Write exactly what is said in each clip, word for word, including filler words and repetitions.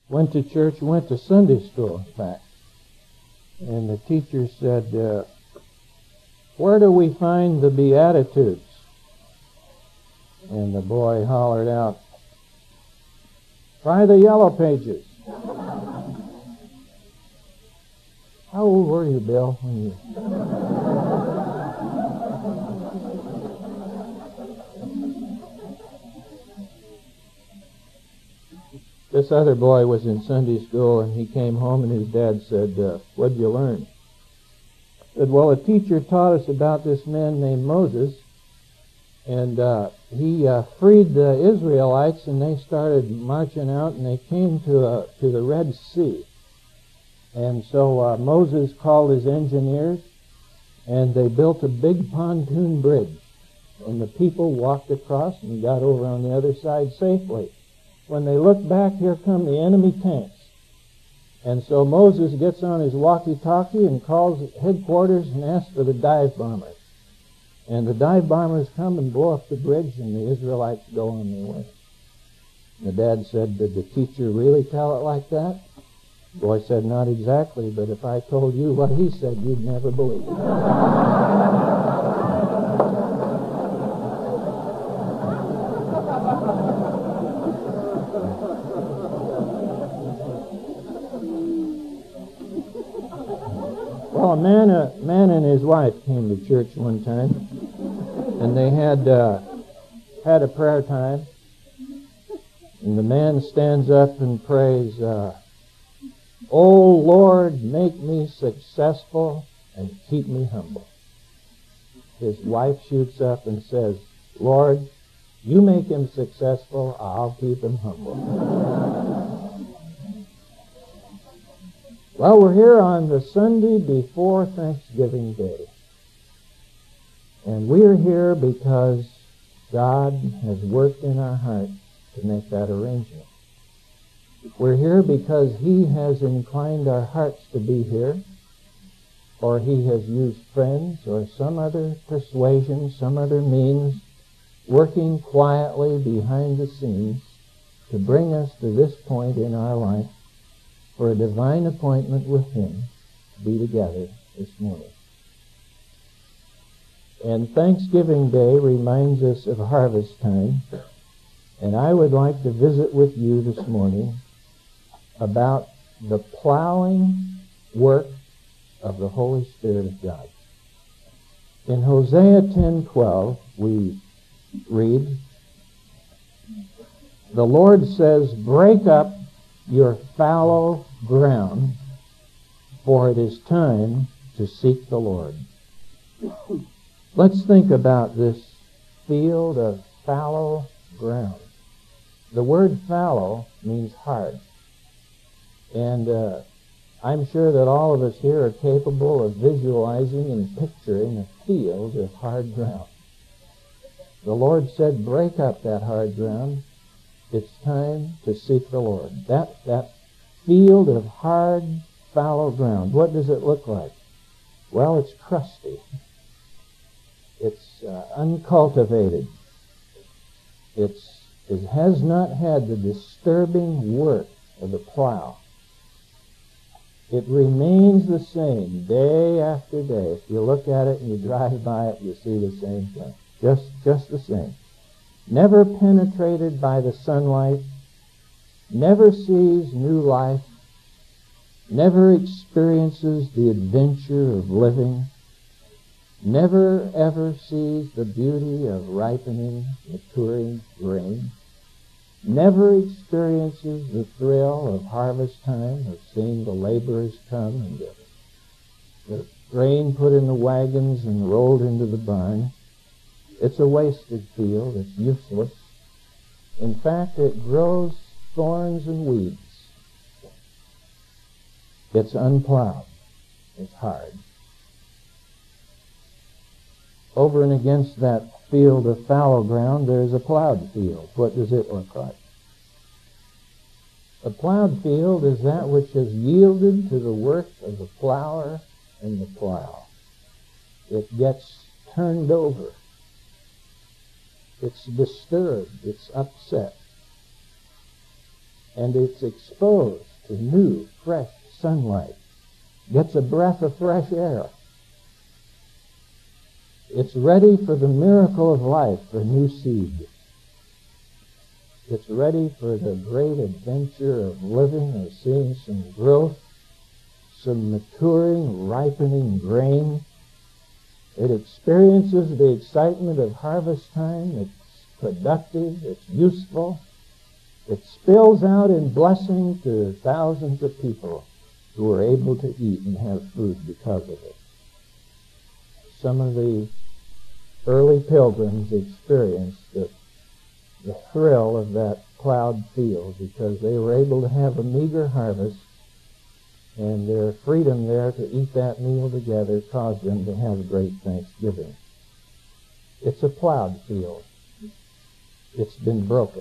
went to church, went to Sunday school, in fact. And the teacher said, uh, where do we find the Beatitudes? And the boy hollered out, try the yellow pages. How old were you, Bill, when you... This other boy was in Sunday school, and he came home, and his dad said, uh, what'd you learn? He said, well, a teacher taught us about this man named Moses, and uh, he uh, freed the Israelites, and they started marching out, and they came to, uh, to the Red Sea. And so uh, Moses called his engineers, and they built a big pontoon bridge. And the people walked across and got over on the other side safely. When they looked back, here come the enemy tanks. And so Moses gets on his walkie-talkie and calls headquarters and asks for the dive bombers. And the dive bombers come and blow up the bridge, and the Israelites go on their way. The dad said, did the teacher really tell it like that? The boy said, not exactly, but if I told you what he said, you'd never believe it. Well, a man, a man and his wife came to church one time, and they had uh, had a prayer time, and the man stands up and prays, uh, "Oh Lord, make me successful and keep me humble." His wife shoots up and says, "Lord, you make him successful, I'll keep him humble." Well, we're here on the Sunday before Thanksgiving Day. And we're here because God has worked in our hearts to make that arrangement. We're here because He has inclined our hearts to be here, or He has used friends or some other persuasion, some other means, working quietly behind the scenes to bring us to this point in our life for a divine appointment with Him to be together this morning. And Thanksgiving Day reminds us of harvest time, and I would like to visit with you this morning about the plowing work of the Holy Spirit of God. In Hosea ten twelve, we read, the Lord says, break up your fallow ground, for it is time to seek the Lord. Let's think about this field of fallow ground. The word fallow means hard. And uh, I'm sure that all of us here are capable of visualizing and picturing a field of hard ground. The Lord said, break up that hard ground. It's time to seek the Lord. That, that field of hard, fallow ground, what does it look like? Well, it's crusty. It's uh, uncultivated. It's, it has not had the disturbing work of the plow. It remains the same day after day. If you look at it and you drive by it, you see the same thing. Just, just the same. Never penetrated by the sunlight, never sees new life, never experiences the adventure of living, never ever sees the beauty of ripening, maturing grain, never experiences the thrill of harvest time, of seeing the laborers come and the, the grain put in the wagons and rolled into the barn. It's a wasted field. It's useless. In fact, it grows thorns and weeds. It's unplowed. It's hard. Over and against that field of fallow ground, there's a plowed field. What does it look like? A plowed field is that which has yielded to the work of the plower and the plow. It gets turned over. It's disturbed. It's upset. and it's exposed to new, fresh sunlight, gets a breath of fresh air. It's ready for the miracle of life, for new seed. It's ready for the great adventure of living and seeing some growth, some maturing, ripening grain. It experiences the excitement of harvest time. It's productive. It's useful. It spills out in blessing to thousands of people who are able to eat and have food because of it. Some of the early pilgrims experienced the, the thrill of that plowed field because they were able to have a meager harvest, and their freedom there to eat that meal together caused them to have great thanksgiving. It's a plowed field. It's been broken.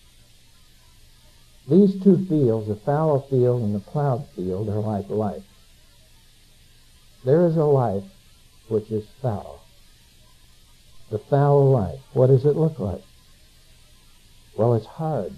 These two fields, the fallow field and the plowed field, are like life. There is a life which is fallow. The fallow life. What does it look like? Well, it's hard.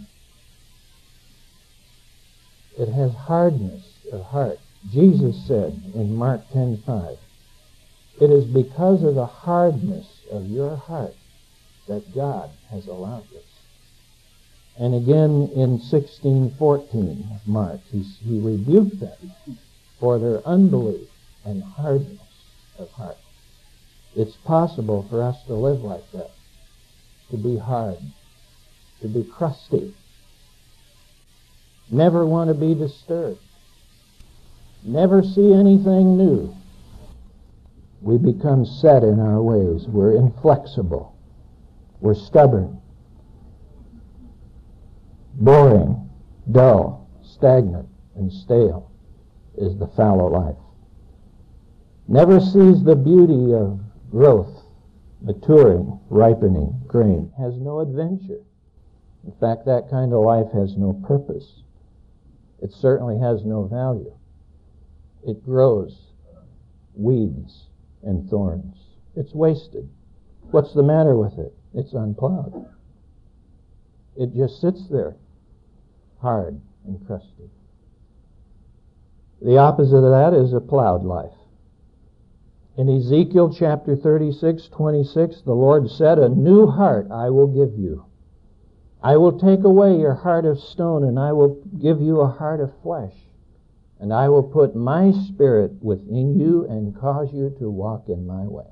It has hardness of heart. Jesus said in Mark ten five, "It is because of the hardness of your heart that God has allowed this." And again in sixteen fourteen of Mark, he, he rebuked them for their unbelief and hardness of heart. It's possible for us to live like that, to be hard, to be crusty, never want to be disturbed, never see anything new. We become set in our ways. We're inflexible. We're stubborn, boring, dull, stagnant, and stale is the fallow life. Never sees the beauty of growth, maturing, ripening grain. Has no adventure. In fact, that kind of life has no purpose. It certainly has no value. It grows weeds and thorns. It's wasted. What's the matter with it? It's unplowed. It just sits there, hard and crusty. The opposite of that is a plowed life. In Ezekiel chapter thirty-six, twenty-six, the Lord said, "A new heart I will give you. I will take away your heart of stone, and I will give you a heart of flesh. And I will put my spirit within you and cause you to walk in my way."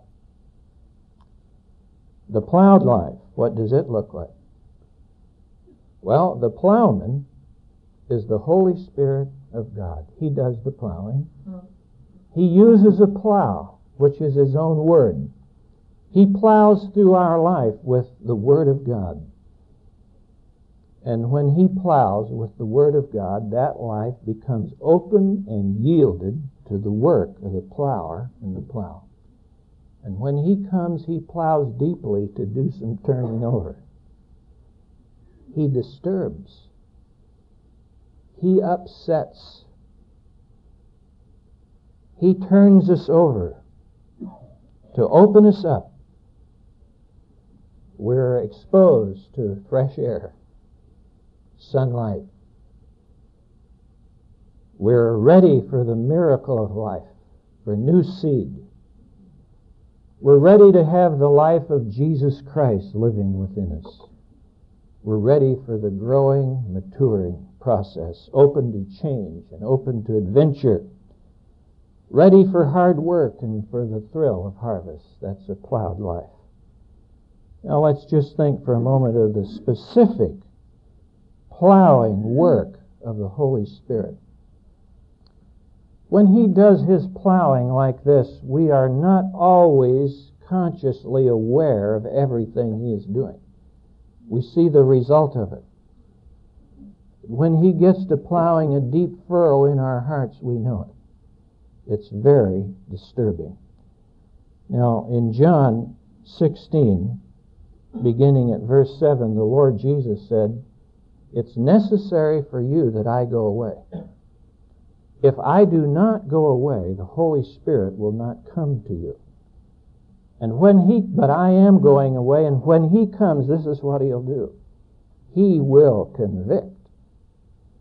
The plowed life, what does it look like? Well, the plowman is the Holy Spirit of God. He does the plowing. He uses a plow, which is his own word. He plows through our life with the Word of God. And when he plows with the Word of God, that life becomes open and yielded to the work of the plower and the plow. And when he comes, he plows deeply to do some turning over. He disturbs. He upsets. He turns us over to open us up. We're exposed to fresh air, sunlight. We're ready for the miracle of life, for new seed. We're ready to have the life of Jesus Christ living within us. We're ready for the growing, maturing process, open to change and open to adventure, ready for hard work and for the thrill of harvest. That's a plowed life. Now let's just think for a moment of the specific plowing work of the Holy Spirit. When he does his plowing like this, we are not always consciously aware of everything he is doing. We see the result of it. When he gets to plowing a deep furrow in our hearts, we know it. It's very disturbing. Now, in John sixteen, beginning at verse seven, the Lord Jesus said, "It's necessary for you that I go away. If I do not go away, the Holy Spirit will not come to you. And when he, but I am going away, and when he comes, this is what he'll do. He will convict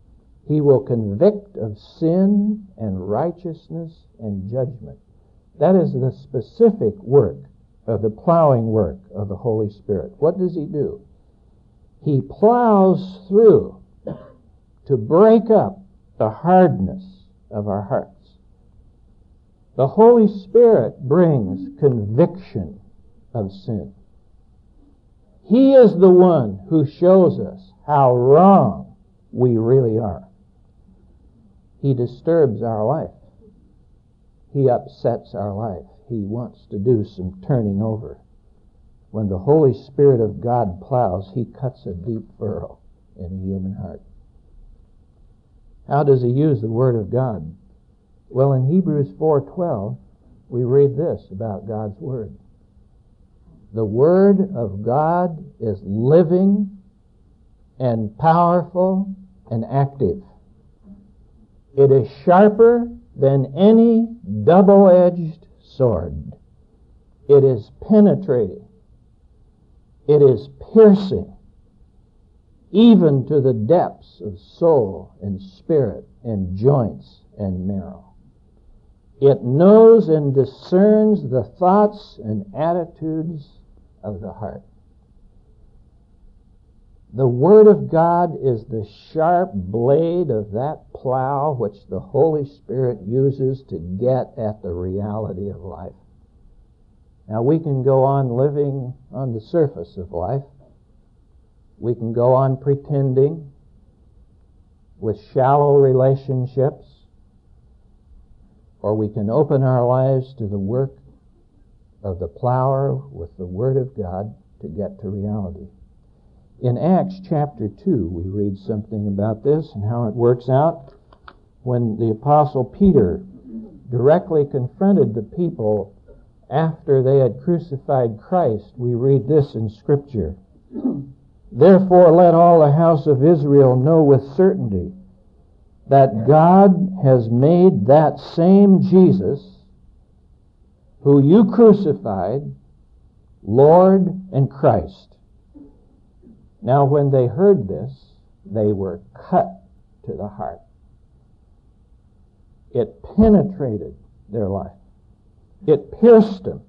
He will convict of sin and righteousness and judgment. That is the specific work of the plowing work of the Holy Spirit. What does He do? He plows through to break up the hardness of our hearts. The Holy Spirit brings conviction of sin. He is the one who shows us how wrong we really are. He disturbs our life. He upsets our life. He wants to do some turning over. When the Holy Spirit of God plows, He cuts a deep furrow in a human heart. How does He use the Word of God? Well, in Hebrews four twelve, we read this about God's Word. The Word of God is living and powerful and active. It is sharper than any double-edged sword. It is penetrating. It is piercing, even to the depths of soul and spirit and joints and marrow. It knows and discerns the thoughts and attitudes of the heart. The Word of God is the sharp blade of that plow which the Holy Spirit uses to get at the reality of life. Now, we can go on living on the surface of life. We can go on pretending with shallow relationships, or we can open our lives to the work of the plower with the Word of God to get to reality. In Acts chapter two, we read something about this and how it works out. When the Apostle Peter directly confronted the people after they had crucified Christ, we read this in Scripture. Therefore let all the house of Israel know with certainty that God has made that same Jesus who you crucified, Lord and Christ. Now when they heard this, they were cut to the heart. It penetrated their life. It pierced them.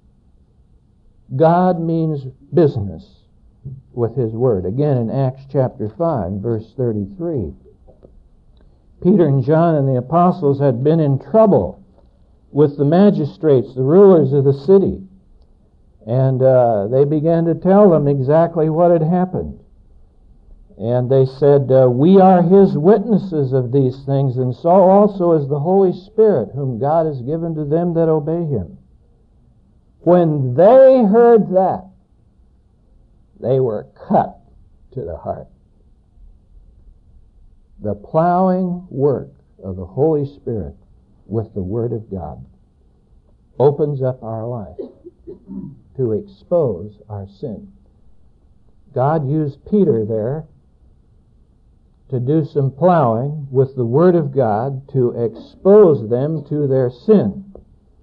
God means business with His Word. Again in Acts chapter five, verse thirty-three. Peter and John and the apostles had been in trouble with the magistrates, the rulers of the city. And uh, they began to tell them exactly what had happened. And they said, uh, we are His witnesses of these things, and so also is the Holy Spirit, whom God has given to them that obey Him. When they heard that, they were cut to the heart. The plowing work of the Holy Spirit with the Word of God opens up our life to expose our sin. God used Peter there to do some plowing with the Word of God to expose them to their sin,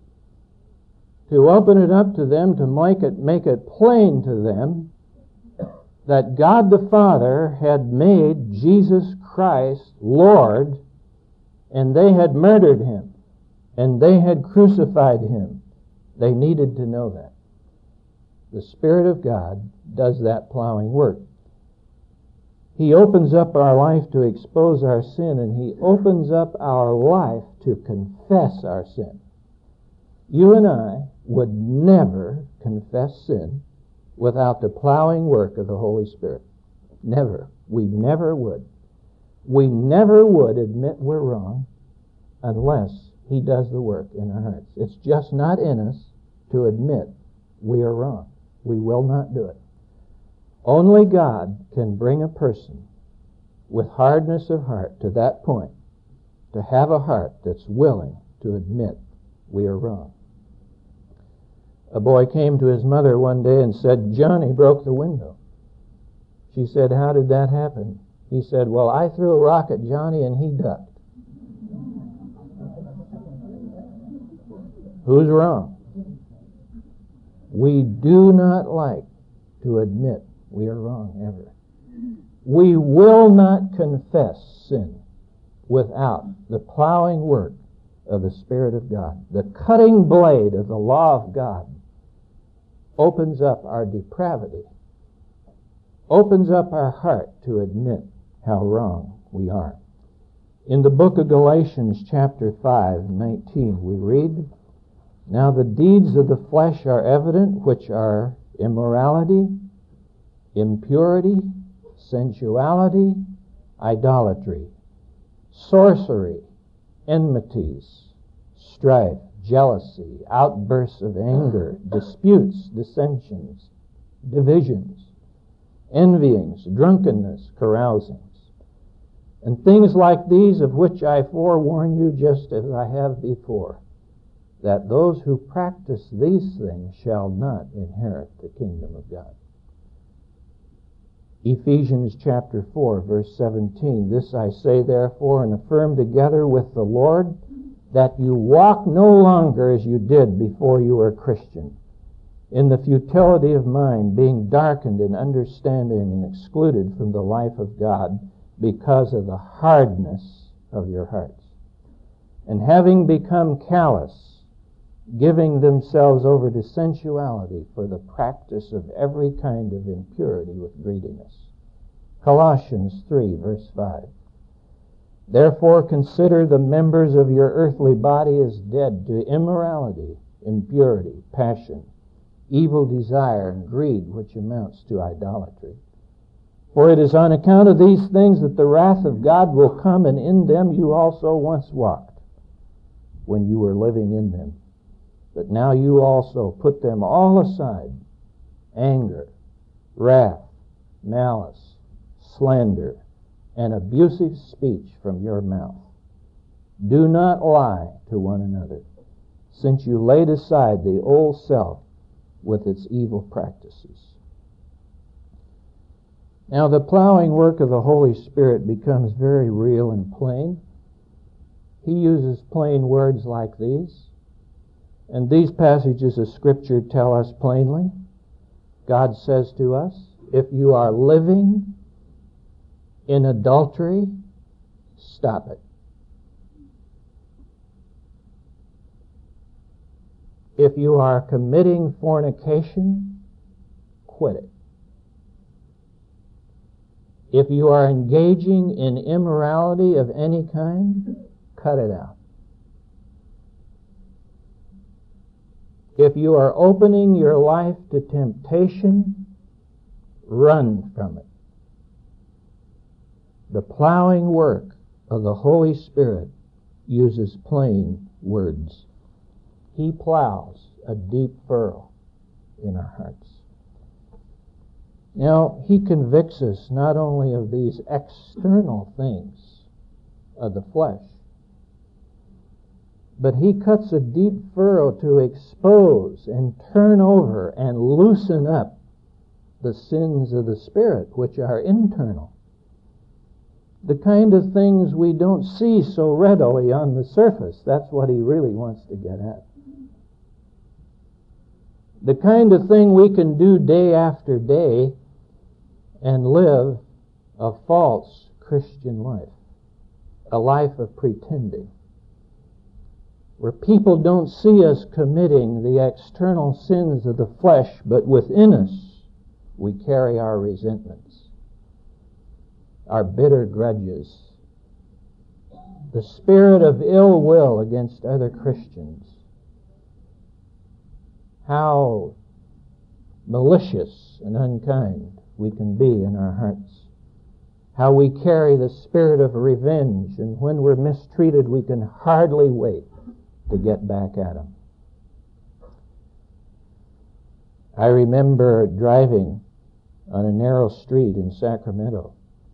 to open it up to them, to make it, make it plain to them that God the Father had made Jesus Christ Lord, and they had murdered Him, and they had crucified Him. They needed to know that. The Spirit of God does that plowing work. He opens up our life to expose our sin, and He opens up our life to confess our sin. You and I would never confess sin without the plowing work of the Holy Spirit. Never. We never would. We never would admit we're wrong unless He does the work in our hearts. It's just not in us to admit we are wrong. We will not do it. Only God can bring a person with hardness of heart to that point, to have a heart that's willing to admit we are wrong. A boy came to his mother one day and said, Johnny broke the window. She said, how did that happen? He said, well, I threw a rock at Johnny and he ducked. Who's wrong? We do not like to admit we are wrong ever. We will not confess sin without the plowing work of the Spirit of God. The cutting blade of the law of God opens up our depravity, opens up our heart to admit how wrong we are. In the book of Galatians chapter five, nineteen, we read, "Now the deeds of the flesh are evident, which are immorality, impurity, sensuality, idolatry, sorcery, enmities, strife, jealousy, outbursts of anger, disputes, dissensions, divisions, envyings, drunkenness, carousings, and things like these, of which I forewarn you, just as I have before, that those who practice these things shall not inherit the kingdom of God." Ephesians chapter four, verse seventeen, "This I say therefore, and affirm together with the Lord, that you walk no longer as you did before you were a Christian, in the futility of mind, being darkened in understanding and excluded from the life of God because of the hardness of your hearts. And having become callous, giving themselves over to sensuality for the practice of every kind of impurity with greediness." Colossians three, verse five. "Therefore consider the members of your earthly body as dead to immorality, impurity, passion, evil desire, and greed, which amounts to idolatry. For it is on account of these things that the wrath of God will come, and in them you also once walked, when you were living in them. But now you also put them all aside: anger, wrath, malice, slander, and abusive speech from your mouth. Do not lie to one another, since you laid aside the old self with its evil practices." Now the plowing work of the Holy Spirit becomes very real and plain. He uses plain words like these. And these passages of Scripture tell us plainly. God says to us, if you are living in adultery, stop it. If you are committing fornication, quit it. If you are engaging in immorality of any kind, cut it out. If you are opening your life to temptation, run from it. The plowing work of the Holy Spirit uses plain words. He plows a deep furrow in our hearts. Now, He convicts us not only of these external things of the flesh, but He cuts a deep furrow to expose and turn over and loosen up the sins of the Spirit, which are internal. The kind of things we don't see so readily on the surface. That's what He really wants to get at. The kind of thing we can do day after day and live a false Christian life, a life of pretending, where people don't see us committing the external sins of the flesh, but within us we carry our resentments, our bitter grudges, the spirit of ill will against other Christians. How malicious and unkind we can be in our hearts. How we carry the spirit of revenge, and when we're mistreated we can hardly wait to get back at them. I remember driving on a narrow street in Sacramento,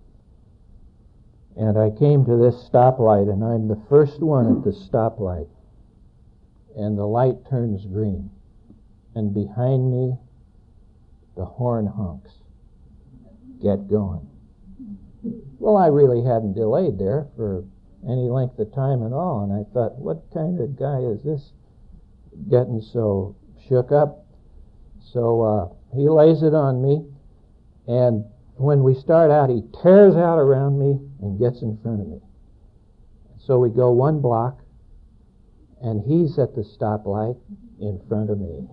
and I came to this stoplight, and I'm the first one at the stoplight, and the light turns green, and behind me the horn honks. Get going. Well, I really hadn't delayed there for any length of time at all, and I thought, what kind of guy is this getting so shook up? So uh, he lays it on me, and when we start out, he tears out around me and gets in front of me. So we go one block, and he's at the stoplight in front of me.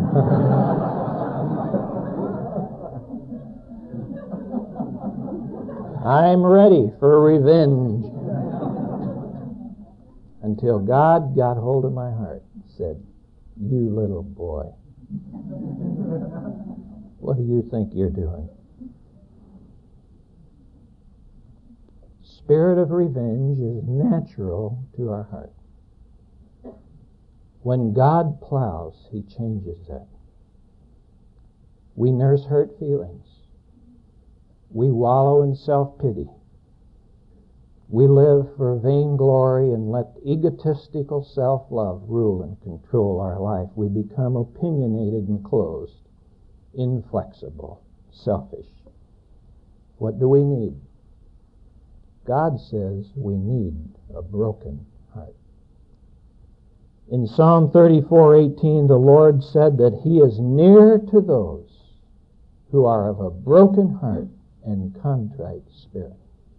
I'm ready for revenge. Until God got hold of my heart and said, "You little boy, what do you think you're doing?" Spirit of revenge is natural to our heart. When God plows, He changes that. We nurse hurt feelings. We wallow in self-pity. We live for vainglory and let egotistical self-love rule and control our life. We become opinionated and closed, inflexible, selfish. What do we need? God says we need a broken heart. In Psalm thirty-four eighteen, the Lord said that He is near to those who are of a broken heart and contrite spirit.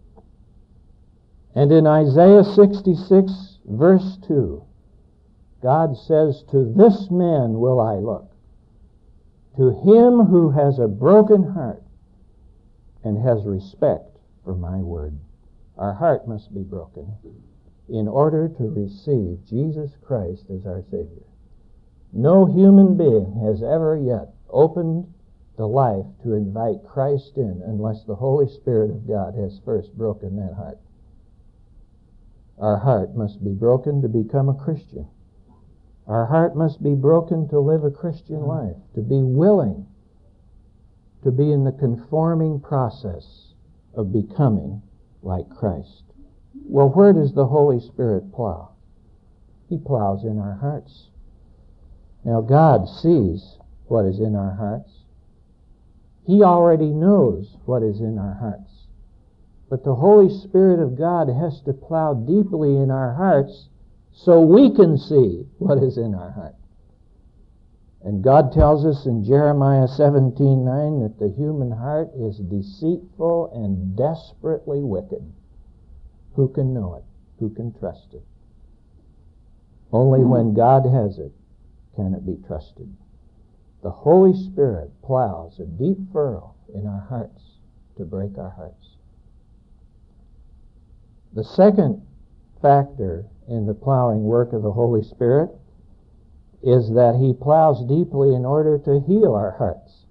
And in Isaiah sixty-six, verse two, God says, "To this man will I look, to him who has a broken heart and has respect for my word." Our heart must be broken in order to receive Jesus Christ as our Savior. No human being has ever yet opened the life to invite Christ in unless the Holy Spirit of God has first broken that heart. Our heart must be broken to become a Christian. Our heart must be broken to live a Christian life, to be willing to be in the conforming process of becoming like Christ. Well, where does the Holy Spirit plow? He plows in our hearts. Now, God sees what is in our hearts. He already knows what is in our hearts. But the Holy Spirit of God has to plow deeply in our hearts so we can see what is in our heart. And God tells us in Jeremiah seventeen nine that the human heart is deceitful and desperately wicked. Who can know it? Who can trust it? Only when God has it can it be trusted. The Holy Spirit plows a deep furrow in our hearts to break our hearts. The second factor in the plowing work of the Holy Spirit is that He plows deeply in order to heal our hearts.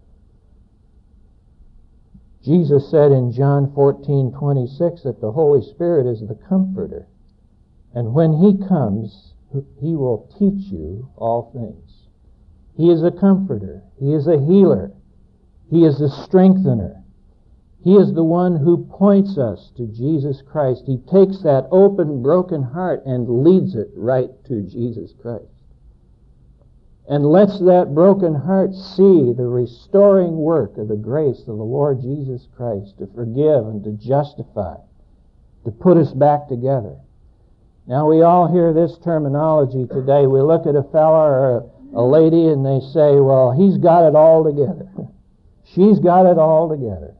Jesus said in John fourteen twenty-six that the Holy Spirit is the Comforter. And when He comes, He will teach you all things. He is a comforter. He is a healer. He is a strengthener. He is the one who points us to Jesus Christ. He takes that open, broken heart and leads it right to Jesus Christ. And lets that broken heart see the restoring work of the grace of the Lord Jesus Christ to forgive and to justify, to put us back together. Now, we all hear this terminology today. We look at a fella or a lady and they say, well, he's got it all together. She's got it all together.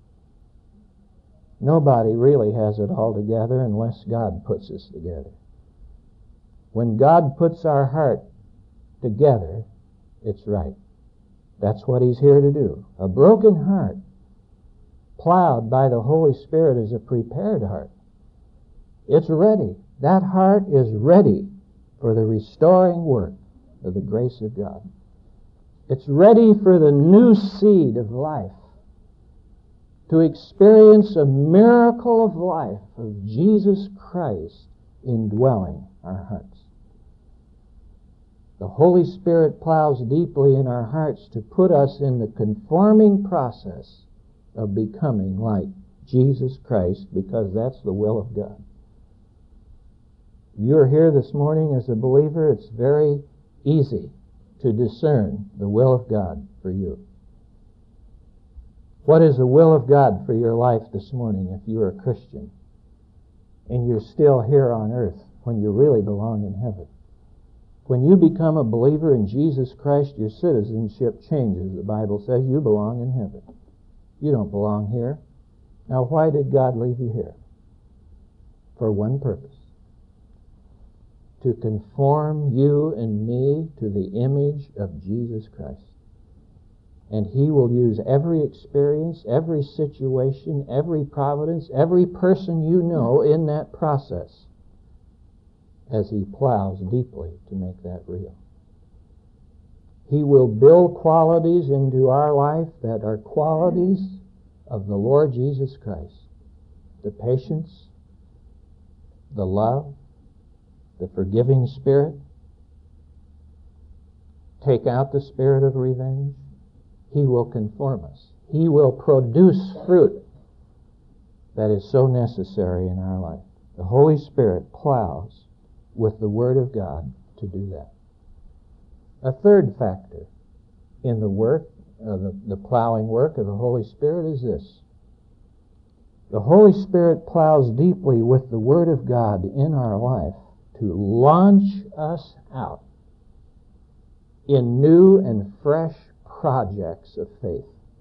Nobody really has it all together unless God puts us together. When God puts our heart together, it's right. That's what He's here to do. A broken heart, plowed by the Holy Spirit, is a prepared heart. It's ready. That heart is ready for the restoring work of the grace of God. It's ready for the new seed of life, to experience a miracle of life of Jesus Christ indwelling our hearts. The Holy Spirit plows deeply in our hearts to put us in the conforming process of becoming like Jesus Christ, because that's the will of God. If you're here this morning as a believer, it's very easy to discern the will of God for you. What is the will of God for your life this morning if you're a Christian and you're still here on earth when you really belong in heaven? When you become a believer in Jesus Christ, your citizenship changes. The Bible says you belong in heaven. You don't belong here. Now, why did God leave you here? for one purpose: to conform you and me to the image of Jesus Christ. And He will use every experience, every situation, every providence, every person you know in that process as He plows deeply to make that real. He will build qualities into our life that are qualities of the Lord Jesus Christ. The patience, the love, the forgiving spirit. Take out the spirit of revenge. He will conform us. He will produce fruit that is so necessary in our life. The Holy Spirit plows with the Word of God to do that. A third factor in the work, uh, the, the plowing work of the Holy Spirit is this. The Holy Spirit plows deeply with the Word of God in our life to launch us out in new and fresh projects of faith,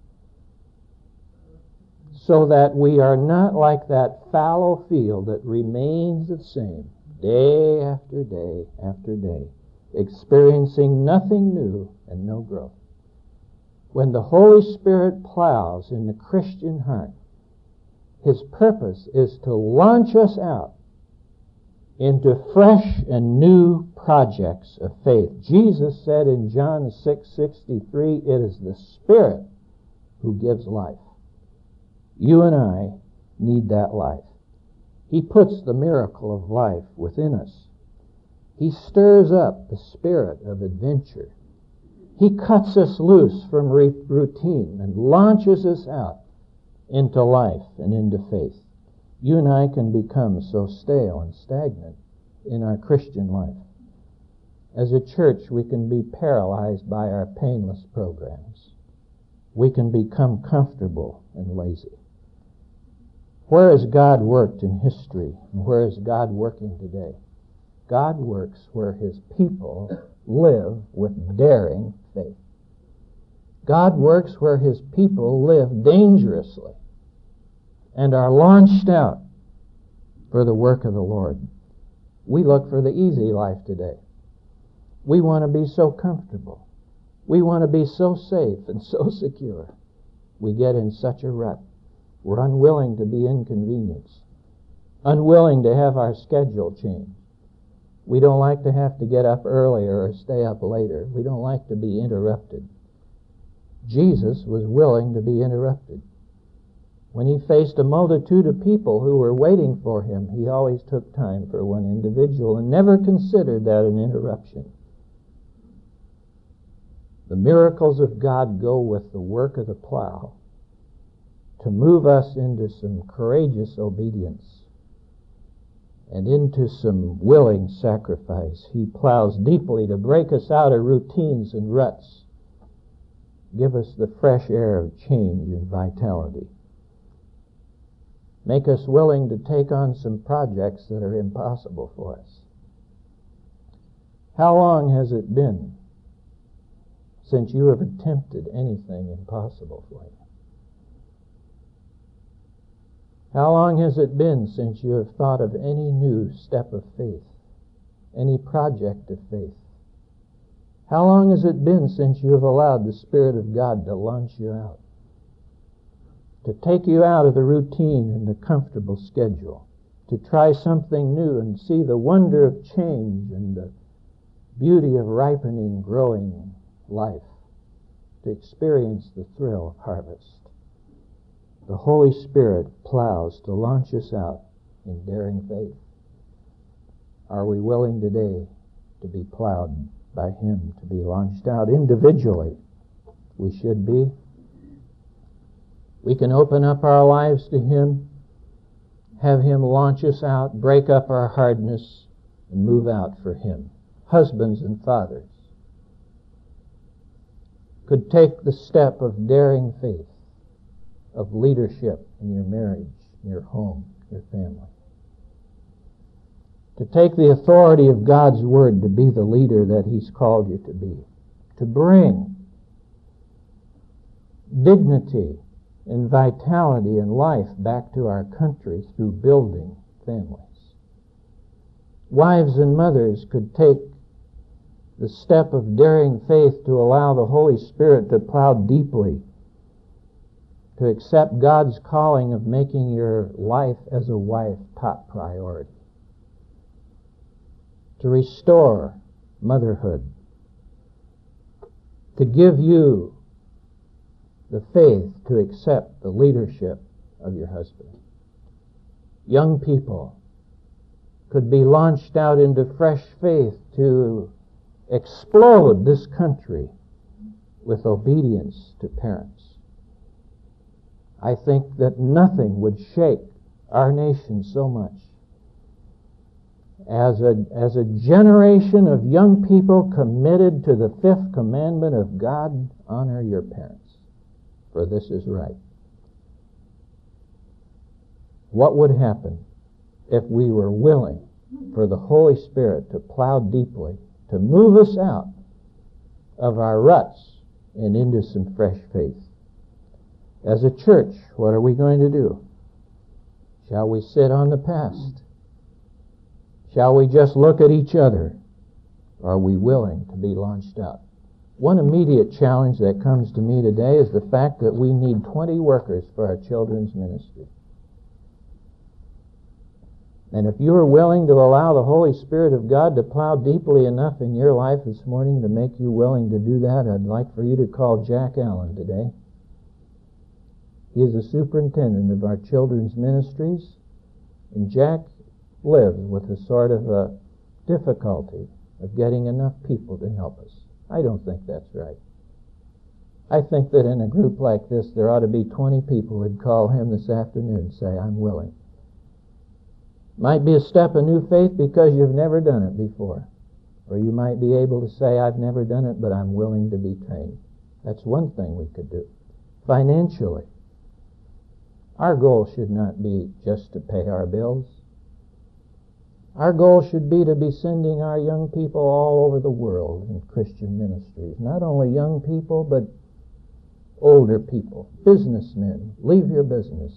so that we are not like that fallow field that remains the same day after day after day, experiencing nothing new and no growth. When the Holy Spirit plows in the Christian heart, His purpose is to launch us out into fresh and new projects of faith. Jesus said in John six sixty-three, it is the Spirit who gives life. You and I need that life. He puts the miracle of life within us. He stirs up the spirit of adventure. He cuts us loose from routine and launches us out into life and into faith. You and I can become so stale and stagnant in our Christian life. As a church, we can be paralyzed by our painless programs. We can become comfortable and lazy. Where has God worked in history? And where is God working today? God works where His people live with daring faith. God works where His people live dangerously and are launched out for the work of the Lord. We look for the easy life today. We want to be so comfortable. We want to be so safe and so secure. We get in such a rut. We're unwilling to be inconvenienced, unwilling to have our schedule changed. We don't like to have to get up earlier or stay up later. We don't like to be interrupted. Jesus was willing to be interrupted. When He faced a multitude of people who were waiting for Him, He always took time for one individual and never considered that an interruption. The miracles of God go with the work of the plow to move us into some courageous obedience and into some willing sacrifice. He plows deeply to break us out of routines and ruts, give us the fresh air of change and vitality, make us willing to take on some projects that are impossible for us. How long has it been since you have attempted anything impossible for you? How long has it been since you have thought of any new step of faith, any project of faith? How long has it been since you have allowed the Spirit of God to launch you out, to take you out of the routine and the comfortable schedule, to try something new and see the wonder of change and the beauty of ripening, growing life, to experience the thrill of harvest? The Holy Spirit plows to launch us out in daring faith. Are we willing today to be plowed by Him, to be launched out individually? We should be. We can open up our lives to Him, have Him launch us out, break up our hardness, and move out for Him. Husbands and fathers could take the step of daring faith, of leadership in your marriage, your home, your family. To take the authority of God's Word to be the leader that He's called you to be. To bring dignity and vitality and life back to our country through building families. wives and mothers could take the step of daring faith to allow the Holy Spirit to plow deeply, to accept God's calling of making your life as a wife top priority, to restore motherhood, to give you the faith to accept the leadership of your husband. Young people could be launched out into fresh faith to explode this country with obedience to parents. I think that nothing would shake our nation so much as a, as a generation of young people committed to the fifth commandment of God, honor your parents, for this is right. What would happen if we were willing for the Holy Spirit to plow deeply, to move us out of our ruts and into some fresh faith? As a church, what are we going to do? Shall we sit on the past? Shall we just look at each other? Are we willing to be launched out? One immediate challenge that comes to me today is the fact that we need twenty workers for our children's ministry. And if you are willing to allow the Holy Spirit of God to plow deeply enough in your life this morning to make you willing to do that, I'd like for you to call Jack Allen today. He is the superintendent of our children's ministries, and Jack lives with a sort of a difficulty of getting enough people to help us. I don't think that's right. I think that in a group like this, there ought to be twenty people who'd call him this afternoon and say, I'm willing. Might be a step of new faith because you've never done it before. Or you might be able to say, I've never done it, but I'm willing to be trained. That's one thing we could do. Financially, our goal should not be just to pay our bills. Our goal should be to be sending our young people all over the world in Christian ministries. Not only young people, but older people, businessmen. Leave your business.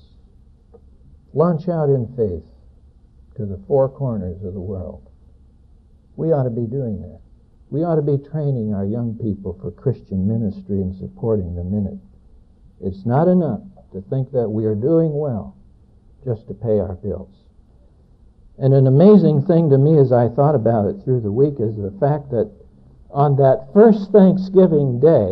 Launch out in faith to the four corners of the world. We ought to be doing that. We ought to be training our young people for Christian ministry and supporting them in it. It's not enough to think that we are doing well just to pay our bills. And an amazing thing to me as I thought about it through the week is the fact that on that first Thanksgiving Day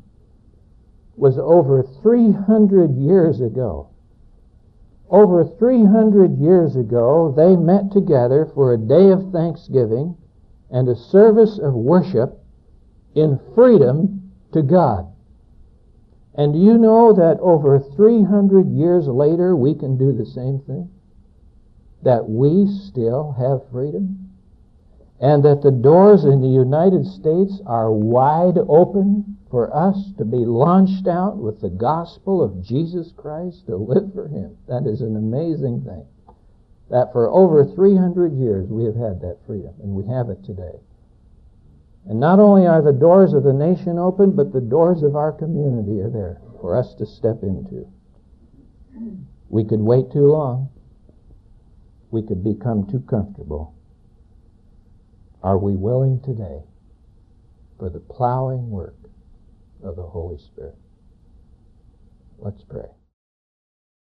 was over three hundred years ago. Over three hundred years ago, they met together for a day of thanksgiving and a service of worship in freedom to God. And do you know that over three hundred years later, we can do the same thing? That we still have freedom? And that the doors in the United States are wide open for us to be launched out with the gospel of Jesus Christ to live for Him. That is an amazing thing. That for over three hundred years we have had that freedom, and we have it today. And not only are the doors of the nation open, but the doors of our community are there for us to step into. We could wait too long. We could become too comfortable. Are we willing today for the plowing work of the Holy Spirit? Let's pray.